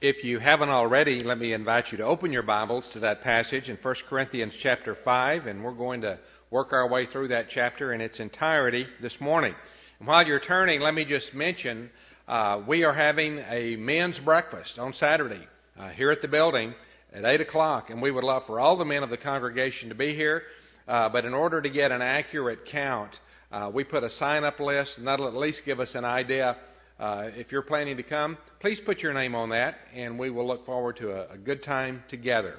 If you haven't already, let me invite you to open your Bibles to that passage in 1 Corinthians chapter 5, and we're going to work our way through that chapter in its entirety this morning. And while you're turning, let me just mention we are having a men's breakfast on Saturday here at the building at 8 o'clock, and we would love for all the men of the congregation to be here. But in order to get an accurate count, we put a sign-up list, and that'll at least give us an idea. If you're planning to come, please put your name on that, and we will look forward to a good time together.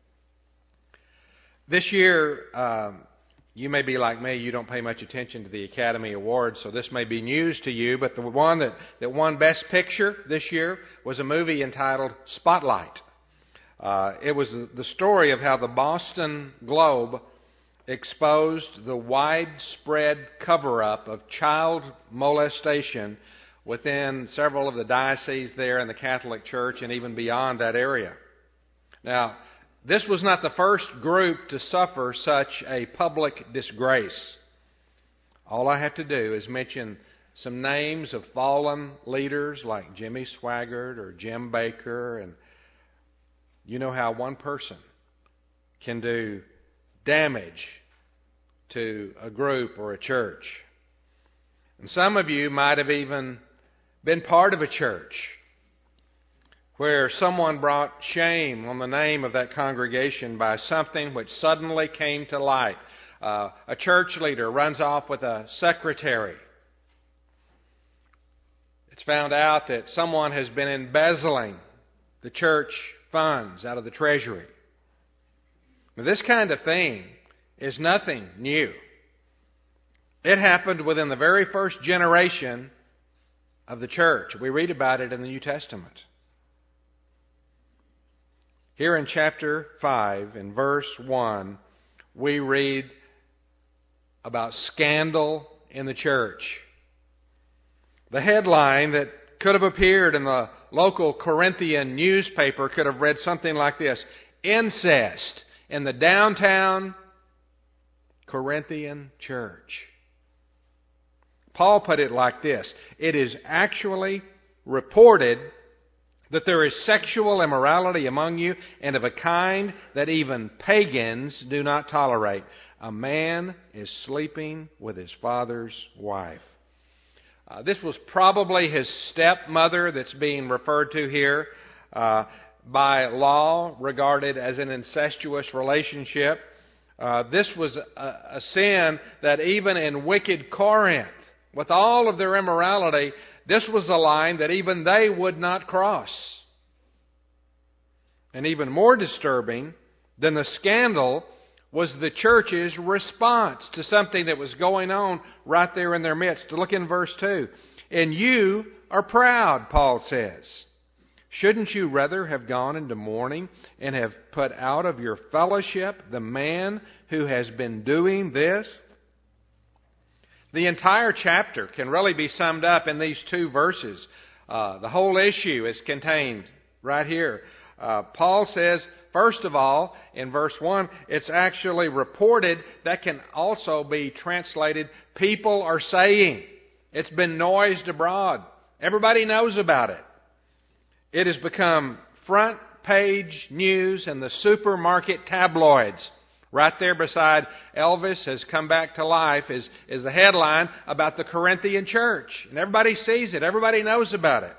This year, you may be like me, you don't pay much attention to the Academy Awards, so this may be news to you, but the one that won Best Picture this year was a movie entitled Spotlight. It was the story of how the Boston Globe exposed the widespread cover-up of child molestation within several of the dioceses there in the Catholic Church and even beyond that area. Now, this was not the first group to suffer such a public disgrace. All I have to do is mention some names of fallen leaders like Jimmy Swaggart or Jim Baker, and you know how one person can do damage to a group or a church. And some of you might have even been part of a church where someone brought shame on the name of that congregation by something which suddenly came to light. A church leader runs off with a secretary. It's found out that someone has been embezzling the church funds out of the treasury. Now, this kind of thing is nothing new. It happened within the very first generation of the church. We read about it in the New Testament. Here in chapter 5, in verse 1, we read about scandal in the church. The headline that could have appeared in the local Corinthian newspaper could have read something like this: Incest in the downtown Corinthian church. Paul put it like this: it is actually reported that there is sexual immorality among you, and of a kind that even pagans do not tolerate. A man is sleeping with his father's wife. This was probably his stepmother that's being referred to here, by law regarded as an incestuous relationship. This was a sin that even in wicked Corinth, with all of their immorality, this was a line that even they would not cross. And even more disturbing than the scandal was the church's response to something that was going on right there in their midst. Look in verse 2. And you are proud, Paul says. Shouldn't you rather have gone into mourning and have put out of your fellowship the man who has been doing this? The entire chapter can really be summed up in these two verses. The whole issue is contained right here. Paul says, first of all, in verse 1, it's actually reported. That can also be translated, people are saying. It's been noised abroad. Everybody knows about it. It has become front page news in the supermarket tabloids. Right there beside Elvis has come back to life is the headline about the Corinthian church. And everybody sees it. Everybody knows about it.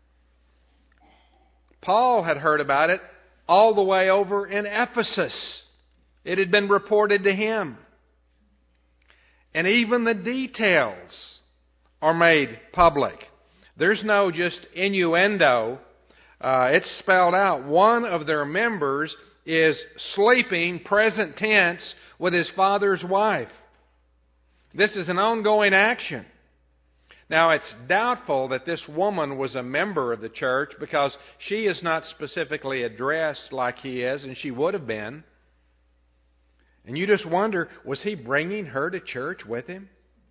Paul had heard about it all the way over in Ephesus. It had been reported to him. And even the details are made public. There's no just innuendo. It's spelled out. One of their members is sleeping, present tense, with his father's wife. This is an ongoing action. Now, it's doubtful that this woman was a member of the church because she is not specifically addressed like he is, and she would have been. And you just wonder, was he bringing her to church with him?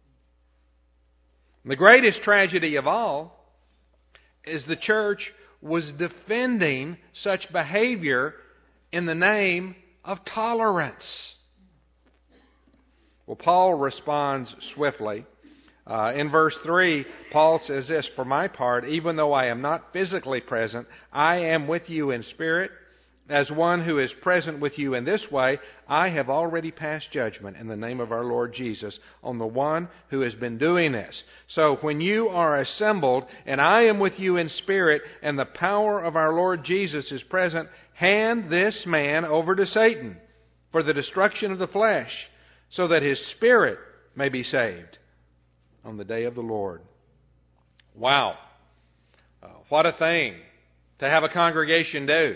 The greatest tragedy of all is the church was defending such behavior in the name of tolerance. Well, Paul responds swiftly. In verse 3, Paul says this, "For my part, even though I am not physically present, I am with you in spirit. As one who is present with you in this way, I have already passed judgment in the name of our Lord Jesus on the one who has been doing this. So when you are assembled, and I am with you in spirit, and the power of our Lord Jesus is present, hand this man over to Satan for the destruction of the flesh, so that his spirit may be saved on the day of the Lord." Wow. What a thing to have a congregation do.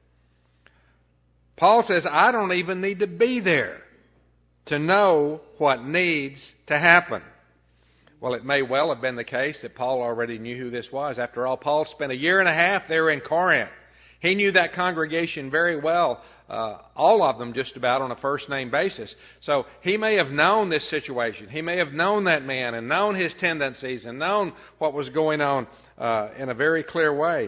Paul says, I don't even need to be there to know what needs to happen. Well, it may well have been the case that Paul already knew who this was. After all, Paul spent a year and a half there in Corinth. He knew that congregation very well, all of them just about on a first-name basis. So he may have known this situation. He may have known that man and known his tendencies and known what was going on in a very clear way.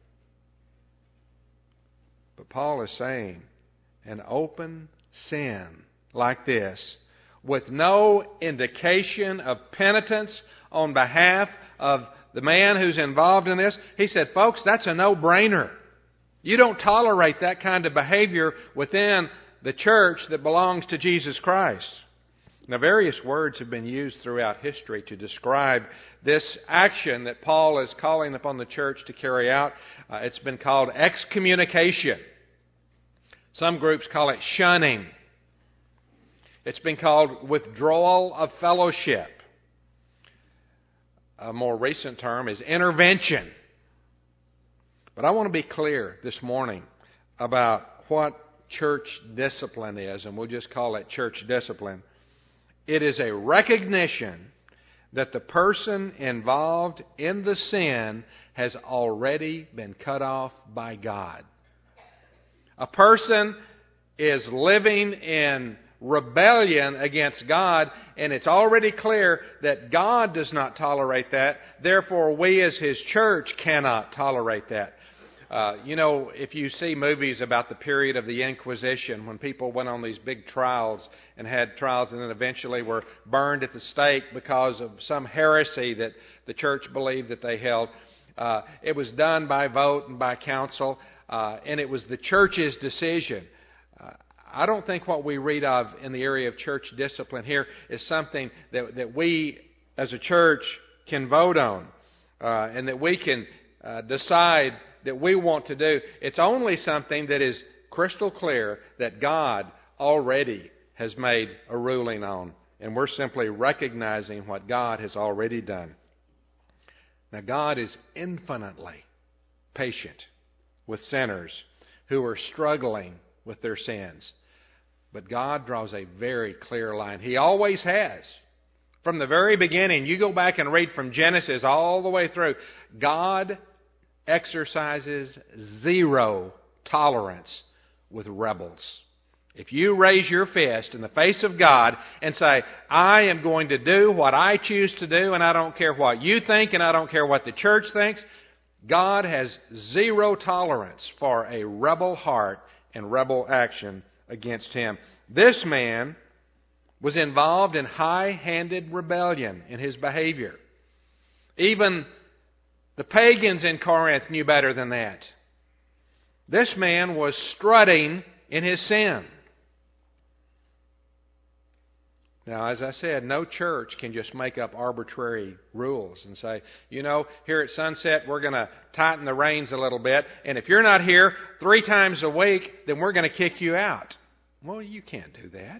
But Paul is saying, an open sin like this, with no indication of penitence on behalf of the man who's involved in this, he said, folks, that's a no-brainer. You don't tolerate that kind of behavior within the church that belongs to Jesus Christ. Now, various words have been used throughout history to describe this action that Paul is calling upon the church to carry out. It's been called excommunication. Some groups call it shunning. It's been called withdrawal of fellowship. A more recent term is intervention. But I want to be clear this morning about what church discipline is, and we'll just call it church discipline. It is a recognition that the person involved in the sin has already been cut off by God. A person is living in rebellion against God, and it's already clear that God does not tolerate that. Therefore, we as His church cannot tolerate that. If you see movies about the period of the Inquisition, when people went on these big trials and had trials and then eventually were burned at the stake because of some heresy that the church believed that they held, it was done by vote and by council, and it was the church's decision. I don't think what we read of in the area of church discipline here is something that we as a church can vote on and that we can decide that we want to do. It's only something that is crystal clear that God already has made a ruling on. And we're simply recognizing what God has already done. Now, God is infinitely patient with sinners who are struggling with their sins. But God draws a very clear line. He always has. From the very beginning, you go back and read from Genesis all the way through, God exercises zero tolerance with rebels. If you raise your fist in the face of God and say, I am going to do what I choose to do, and I don't care what you think, and I don't care what the church thinks, God has zero tolerance for a rebel heart and rebel action against Him. This man was involved in high-handed rebellion in his behavior. Even the pagans in Corinth knew better than that. This man was strutting in his sin. Now, as I said, no church can just make up arbitrary rules and say, here at Sunset, we're going to tighten the reins a little bit, and if you're not here 3 times a week, then we're going to kick you out. Well, you can't do that.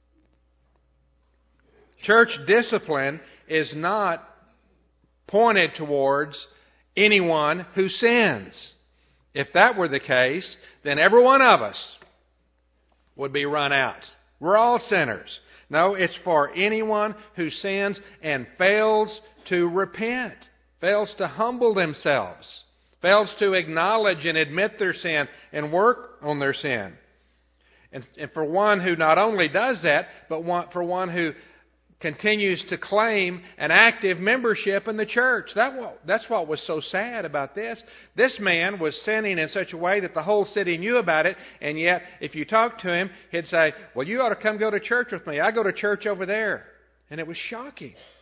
Church discipline is not pointed towards anyone who sins. If that were the case, then every one of us would be run out. We're all sinners. No, it's for anyone who sins and fails to repent, fails to humble themselves, fails to acknowledge and admit their sin and work on their sin. And for one who not only does that, but for one who continues to claim an active membership in the church. That's what was so sad about this. This man was sinning in such a way that the whole city knew about it, and yet if you talk to him, he'd say, well, you ought to come go to church with me. I go to church over there. And it was shocking.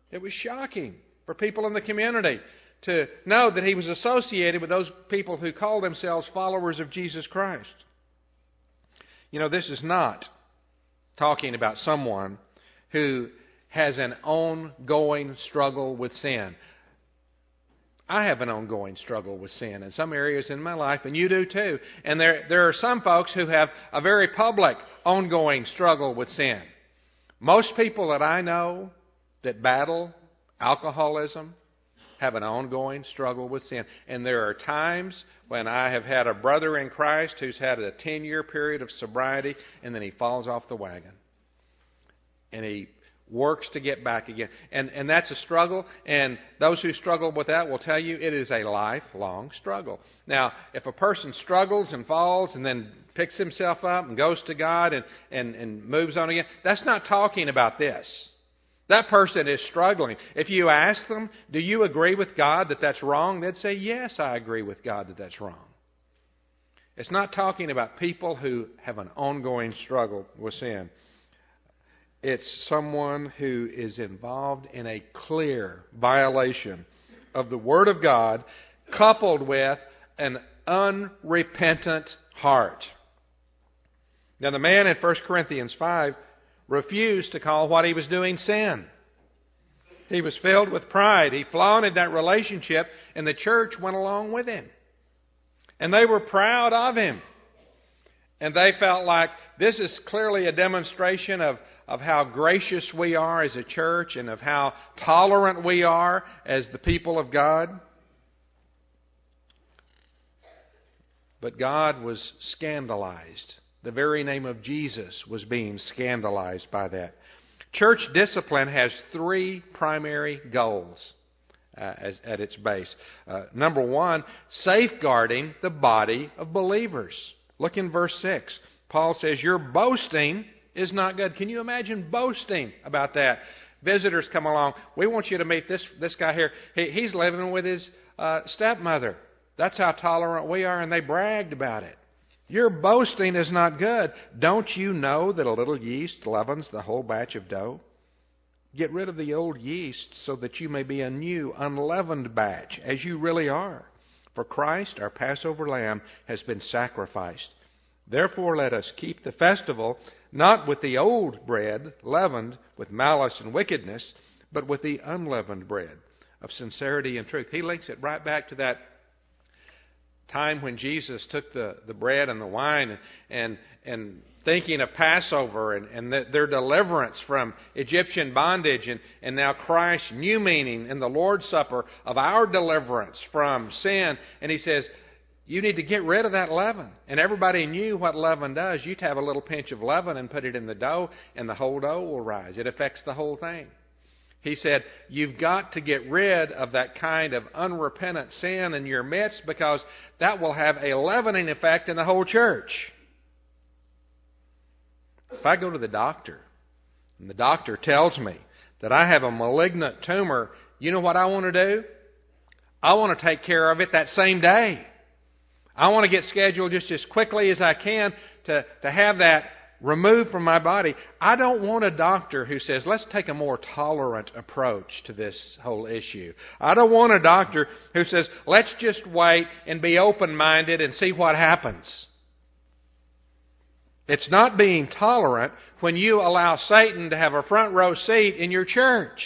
It was shocking for people in the community to know that he was associated with those people who call themselves followers of Jesus Christ. You know, this is not talking about someone who has an ongoing struggle with sin. I have an ongoing struggle with sin in some areas in my life, and you do too. And there are some folks who have a very public, ongoing struggle with sin. Most people that I know that battle alcoholism have an ongoing struggle with sin. And there are times when I have had a brother in Christ who's had a 10-year period of sobriety, and then he falls off the wagon. And he works to get back again. And that's a struggle, and those who struggle with that will tell you it is a lifelong struggle. Now, if a person struggles and falls and then picks himself up and goes to God and moves on again, that's not talking about this. That person is struggling. If you ask them, do you agree with God that that's wrong? They'd say, yes, I agree with God that that's wrong. It's not talking about people who have an ongoing struggle with sin. It's someone who is involved in a clear violation of the Word of God, coupled with an unrepentant heart. Now, the man in 1 Corinthians 5 refused to call what he was doing sin. He was filled with pride. He flaunted that relationship, and the church went along with him. And they were proud of him. And they felt like this is clearly a demonstration of how gracious we are as a church and of how tolerant we are as the people of God. But God was scandalized. The very name of Jesus was being scandalized by that. Church discipline has three primary goals at its base. Number one, safeguarding the body of believers. Look in verse 6. Paul says, your boasting is not good. Can you imagine boasting about that? Visitors come along. We want you to meet this guy here. He's living with his stepmother. That's how tolerant we are, and they bragged about it. Your boasting is not good. Don't you know that a little yeast leavens the whole batch of dough? Get rid of the old yeast so that you may be a new, unleavened batch, as you really are. For Christ, our Passover lamb, has been sacrificed. Therefore let us keep the festival not with the old bread, leavened with malice and wickedness, but with the unleavened bread of sincerity and truth. He links it right back to that time when Jesus took the bread and the wine and thinking of Passover and their deliverance from Egyptian bondage and now Christ's new meaning in the Lord's Supper of our deliverance from sin. And he says, you need to get rid of that leaven. And everybody knew what leaven does. You'd have a little pinch of leaven and put it in the dough, and the whole dough will rise. It affects the whole thing. He said, you've got to get rid of that kind of unrepentant sin in your midst, because that will have a leavening effect in the whole church. If I go to the doctor, and the doctor tells me that I have a malignant tumor, you know what I want to do? I want to take care of it that same day. I want to get scheduled just as quickly as I can to have that removed from my body. I don't want a doctor who says, let's take a more tolerant approach to this whole issue. I don't want a doctor who says, let's just wait and be open-minded and see what happens. It's not being tolerant when you allow Satan to have a front row seat in your church.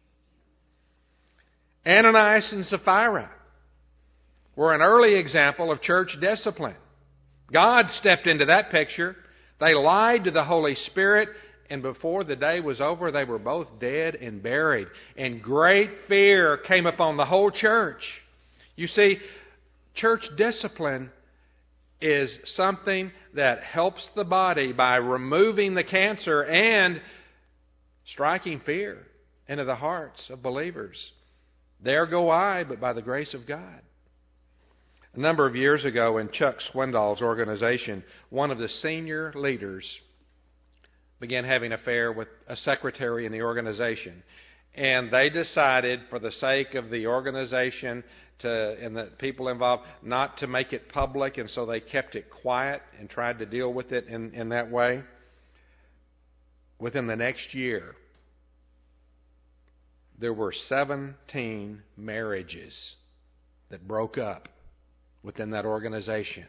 Ananias and Sapphira were an early example of church discipline. God stepped into that picture. They lied to the Holy Spirit, and before the day was over, they were both dead and buried. And great fear came upon the whole church. You see, church discipline is something that helps the body by removing the cancer and striking fear into the hearts of believers. There go I, but by the grace of God. A number of years ago in Chuck Swindoll's organization, one of the senior leaders began having an affair with a secretary in the organization. And they decided, for the sake of the organization and the people involved, not to make it public, and so they kept it quiet and tried to deal with it in that way. Within the next year, there were 17 marriages that broke up within that organization.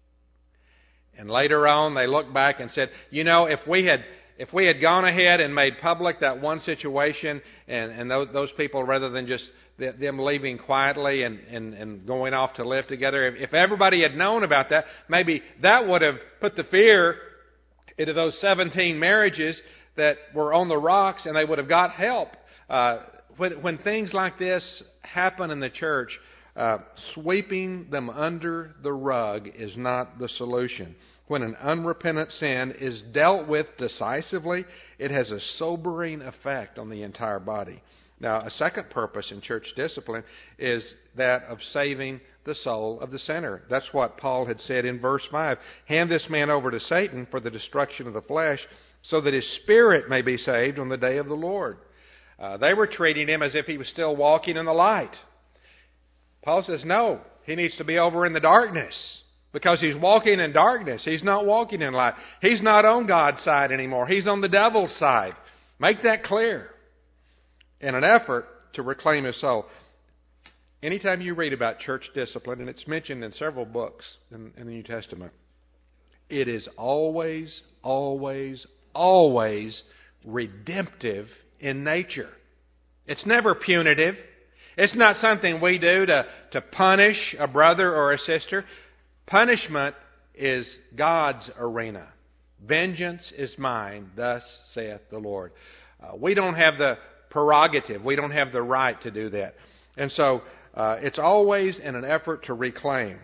And later on, they looked back and said, if we had gone ahead and made public that one situation, and those people, rather than just them leaving quietly and going off to live together, if everybody had known about that, maybe that would have put the fear into those 17 marriages that were on the rocks, and they would have got help. When things like this happen in the church, sweeping them under the rug is not the solution. When an unrepentant sin is dealt with decisively, it has a sobering effect on the entire body. Now, a second purpose in church discipline is that of saving the soul of the sinner. That's what Paul had said in verse 5. Hand this man over to Satan for the destruction of the flesh, so that his spirit may be saved on the day of the Lord. They were treating him as if he was still walking in the light. Paul says, no, he needs to be over in the darkness, because he's walking in darkness. He's not walking in light. He's not on God's side anymore. He's on the devil's side. Make that clear in an effort to reclaim his soul. Anytime you read about church discipline, and it's mentioned in several books in the New Testament, it is always, always, always redemptive in nature. It's never punitive. It's not something we do to punish a brother or a sister. Punishment is God's arena. Vengeance is mine, thus saith the Lord. We don't have the prerogative. We don't have the right to do that. And so it's always in an effort to reclaim.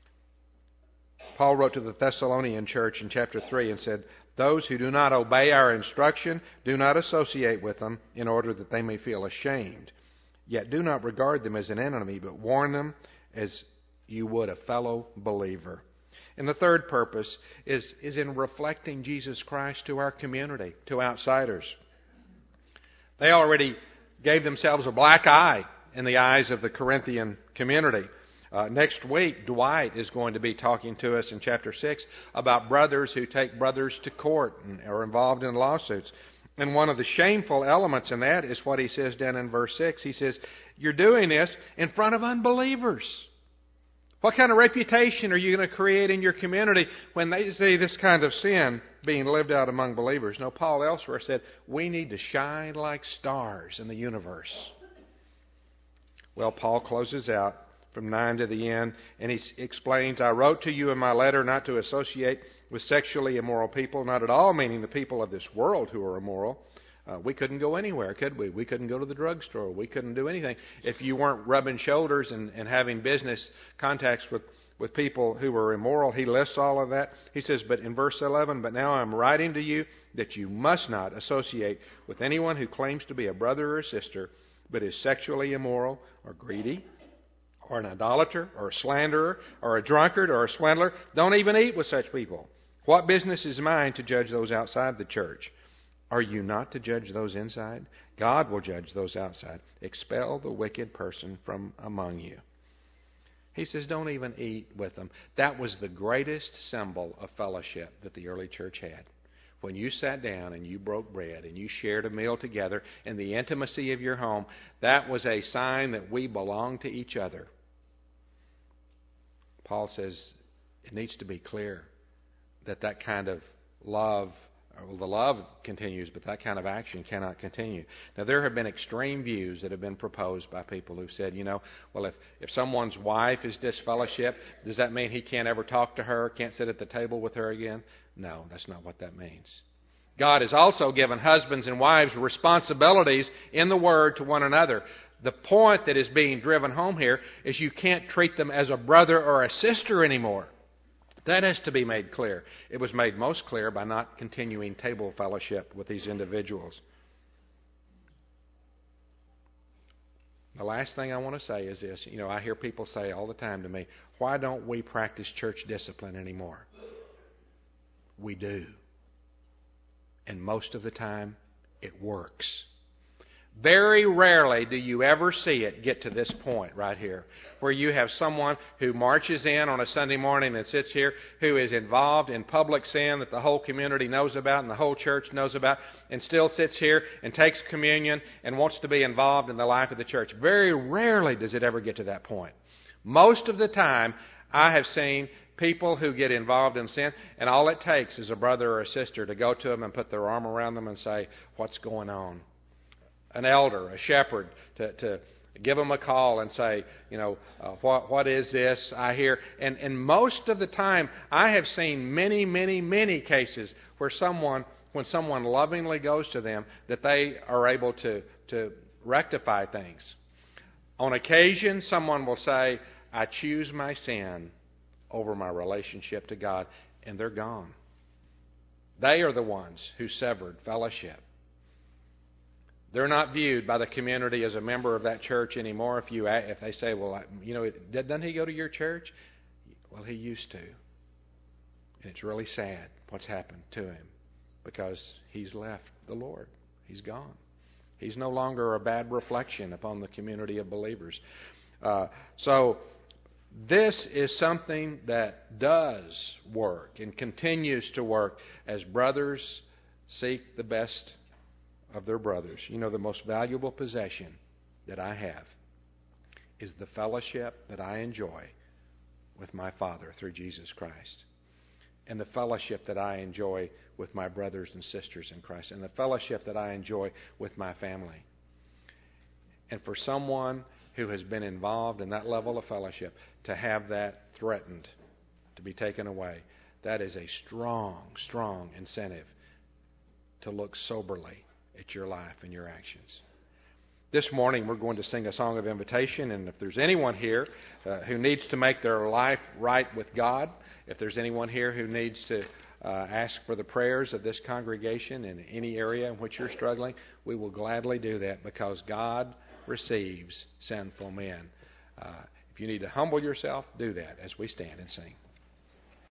Paul wrote to the Thessalonian church in chapter 3 and said, those who do not obey our instruction, do not associate with them, in order that they may feel ashamed. Yet do not regard them as an enemy, but warn them as you would a fellow believer. And the third purpose is in reflecting Jesus Christ to our community, to outsiders. They already gave themselves a black eye in the eyes of the Corinthian community. Next week, Dwight is going to be talking to us in chapter 6 about brothers who take brothers to court and are involved in lawsuits. And one of the shameful elements in that is what he says down in verse 6. He says, you're doing this in front of unbelievers. What kind of reputation are you going to create in your community when they see this kind of sin being lived out among believers? No, Paul elsewhere said, we need to shine like stars in the universe. Well, Paul closes out from 9 to the end, and he explains, I wrote to you in my letter not to associate with sexually immoral people, not at all meaning the people of this world who are immoral. We couldn't go anywhere, could we? We couldn't go to the drugstore. We couldn't do anything if you weren't rubbing shoulders and having business contacts with people who were immoral. He lists all of that. He says, but in verse 11, but now I'm writing to you that you must not associate with anyone who claims to be a brother or sister, but is sexually immoral or greedy, or an idolater, or a slanderer, or a drunkard, or a swindler. Don't even eat with such people. What business is mine to judge those outside the church? Are you not to judge those inside? God will judge those outside. Expel the wicked person from among you. He says, don't even eat with them. That was the greatest symbol of fellowship that the early church had. When you sat down and you broke bread and you shared a meal together in the intimacy of your home, that was a sign that we belong to each other. Paul says it needs to be clear that kind of love, well, the love continues, but that kind of action cannot continue. Now, there have been extreme views that have been proposed by people who've said, well, if someone's wife is disfellowship, does that mean he can't ever talk to her, can't sit at the table with her again? No, that's not what that means. God has also given husbands and wives responsibilities in the Word to one another. The point that is being driven home here is you can't treat them as a brother or a sister anymore. That has to be made clear. It was made most clear by not continuing table fellowship with these individuals. The last thing I want to say is this. I hear people say all the time to me, why don't we practice church discipline anymore? We do. And most of the time, it works. Very rarely do you ever see it get to this point right here, where you have someone who marches in on a Sunday morning and sits here, who is involved in public sin that the whole community knows about and the whole church knows about, and still sits here and takes communion and wants to be involved in the life of the church. Very rarely does it ever get to that point. Most of the time, I have seen people who get involved in sin, and all it takes is a brother or a sister to go to them and put their arm around them and say, "What's going on?" An elder, a shepherd, to give them a call and say, what is this I hear? And most of the time, I have seen many, many, many cases where when someone lovingly goes to them, that they are able to rectify things. On occasion, someone will say, "I choose my sin over my relationship to God," and they're gone. They are the ones who severed fellowship. They're not viewed by the community as a member of that church anymore. If they say, "Well, doesn't he go to your church?" Well, he used to. And it's really sad what's happened to him, because he's left the Lord. He's gone. He's no longer a bad reflection upon the community of believers. So this is something that does work and continues to work as brothers seek the best of their brothers. The most valuable possession that I have is the fellowship that I enjoy with my Father through Jesus Christ, and the fellowship that I enjoy with my brothers and sisters in Christ, and the fellowship that I enjoy with my family. And for someone who has been involved in that level of fellowship to have that threatened to be taken away, that is a strong, strong incentive to look soberly at your life and your actions. This morning we're going to sing a song of invitation, and if there's anyone here who needs to make their life right with God, if there's anyone here who needs to ask for the prayers of this congregation in any area in which you're struggling, we will gladly do that, because God receives sinful men. If you need to humble yourself, do that as we stand and sing.